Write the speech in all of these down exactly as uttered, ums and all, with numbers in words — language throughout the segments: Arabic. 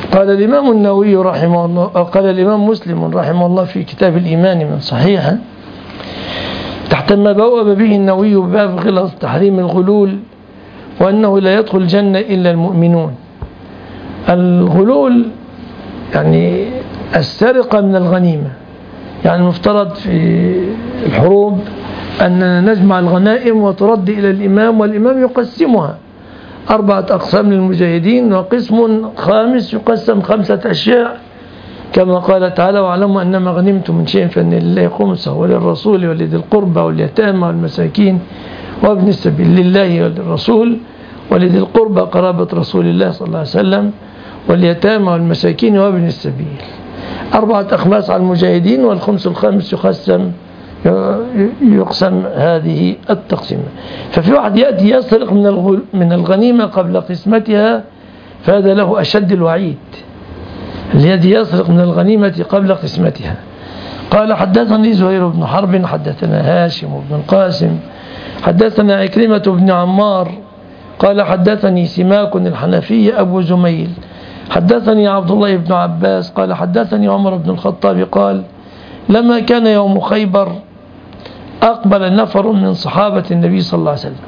قال الإمام النووي رحمه الله، قال الإمام مسلم رحمه الله في كتاب الإيمان من صحيحه تحت ما بوأب به النووي باب غلظ تحريم الغلول وأنه لا يدخل الجنة إلا المؤمنون. الغلول يعني السرقة من الغنيمة، يعني المفترض في الحروب أن نجمع الغنائم وترد إلى الإمام والإمام يقسمها أربعة أقسام للمجاهدين وقسم خامس يقسم خمسة أشياء كما قال تعالى واعلموا أنما غنمتم من شيء فإن لله خمسه وللرسول ولذي القربى واليتامى والمساكين وابن السبيل، لله وللرسول ولذي القربى قرابة رسول الله صلى الله عليه وسلم واليتامى والمساكين وابن السبيل، أربعة أخماس على المجاهدين والخمس الخامس يقسم يقسم هذه التقسيمة. ففي واحد يأتي يسرق من من الغنيمة قبل قسمتها فهذا له أشد الوعيد، الذي يسرق من الغنيمة قبل قسمتها. قال حدثني زهير بن حرب حدثنا هاشم بن القاسم حدثنا عكرمة بن عمار قال حدثني سماك الحنفي أبو زميل حدثني عبد الله بن عباس قال حدثني عمر بن الخطاب قال لما كان يوم خيبر أقبل نفر من صحابة النبي صلى الله عليه وسلم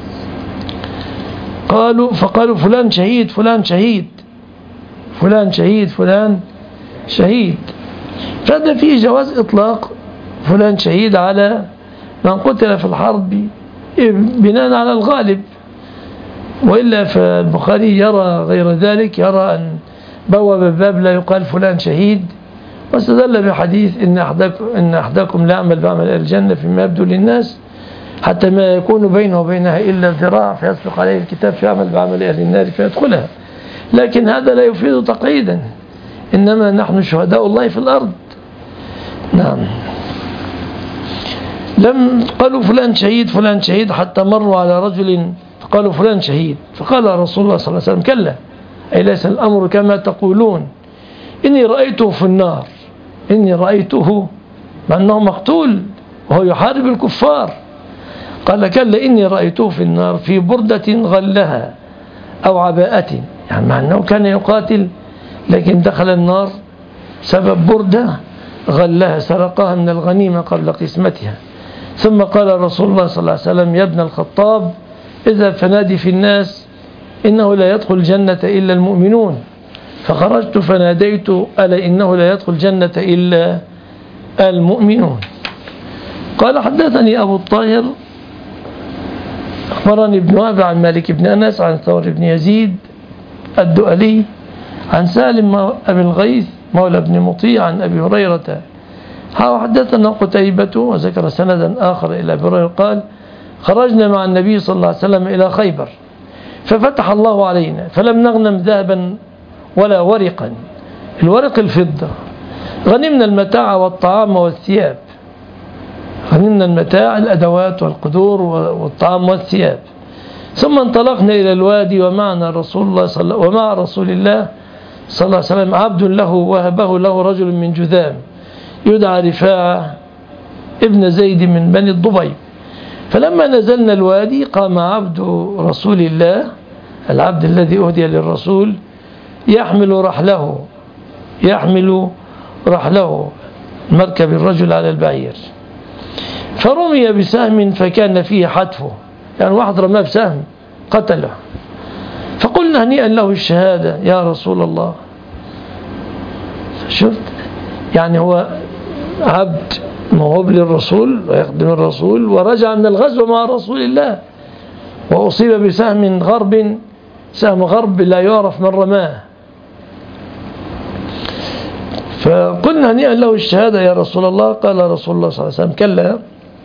قالوا فقالوا فلان شهيد فلان شهيد فلان شهيد فلان شهيد. فهذا فيه جواز إطلاق فلان شهيد على من قتل في الحرب بناء على الغالب، وإلا فالبخاري يرى غير ذلك، يرى أن بواب باب لا يقال فلان شهيد، واستدل بحديث إن أحدكم, إن أحدكم لا يعمل بعمل الجنة فيما يبدو للناس حتى ما يكون بينه وبينها إلا ذراع فيسبق عليه الكتاب فيعمل بعمل أهل النار فيدخلها. لكن هذا لا يفيد تقعيدا، إنما نحن شهداء الله في الأرض. نعم. لم قالوا فلان شهيد فلان شهيد حتى مروا على رجل فقالوا فلان شهيد، فقال رسول الله صلى الله عليه وسلم كلا أي ليس الأمر كما تقولون، إني رأيته في النار، إني رأيته مع أنه مقتول وهو يحارب الكفار. قال كلا إني رأيته في النار في بردة غلها أو عباءة، يعني مع أنه كان يقاتل لكن دخل النار سبب بردة غلها سرقها من الغنيمة قبل قسمتها. ثم قال رسول الله صلى الله عليه وسلم يا ابن الخطاب إذا فنادي في الناس إنه لا يدخل الجنة إلا المؤمنون، فخرجت فناديت ألا إنه لا يدخل الجنة إلا المؤمنون. قال حدثني أبو الطاهر أخبرني ابن وهب عن مالك بن أنس عن ثور بن يزيد الدؤلي عن سالم أبي الغيث مولى بن مطيع عن أبي هريرة حدثنا قتيبة وذكر سندا آخر إلى أبي هريرة قال خرجنا مع النبي صلى الله عليه وسلم إلى خيبر ففتح الله علينا فلم نغنم ذهبا ولا ورقا، الورق الفضة، غنمنا المتاع والطعام والثياب، غنمنا المتاع الأدوات والقدور والطعام والثياب. ثم انطلقنا إلى الوادي ومعنا رسول الله صلى ومع رسول الله صلى الله عليه وسلم عبد له وهبه له رجل من جذام يدعى رفاعة ابن زيد من بني الضبيب. فلما نزلنا الوادي قام عبد رسول الله العبد الذي أهدي للرسول يحمل رحله يحمل رحله مركب الرجل على البعير، فرمي بسهم فكان فيه حتفه، يعني واحد رماه بسهم قتله، فقلنا هنيئا له الشهادة يا رسول الله. شفت يعني هو عبد موهوب للرسول ويخدم الرسول ورجع من الغزو مع رسول الله وأصيب بسهم غرب، سهم غرب لا يعرف من رماه، فقلنا هنيئا له الشهادة يا رسول الله. قال رسول الله صلى الله عليه وسلم كلا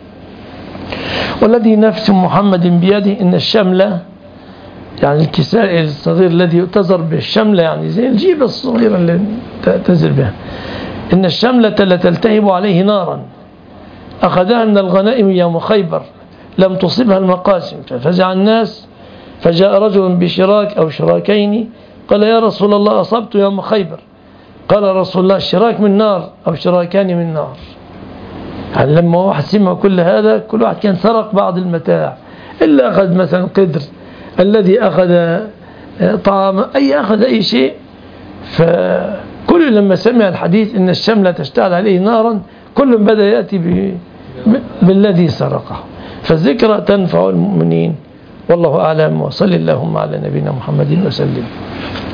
والذي نفس محمد بيده إن الشملة، يعني الكساء الصغير الذي يؤتزر بالشملة يعني زي الجيبة الصغيرة اللي تأتزر بها، إن الشملة لتلتهب عليه نارا أخذها من الغنائم يوم خيبر لم تصبها المقاسم ففزع الناس، فجاء رجل بشراك أو شراكين قال يا رسول الله أصبت يوم خيبر، قال رسول الله شراك من نار أو شراكان من نار. يعني لما واحد سمع كل هذا كل واحد كان سرق بعض المتاع، إلا أخذ مثلا قدر، الذي أخذ طعام، أي أخذ أي شيء فكل لما سمع الحديث إن الشملة تشتعل عليه نارا كل بدأ يأتي ب... بالذي سرقه. فالذكرى تنفع المؤمنين. والله أعلم، وصل اللهم على نبينا محمد وسلم.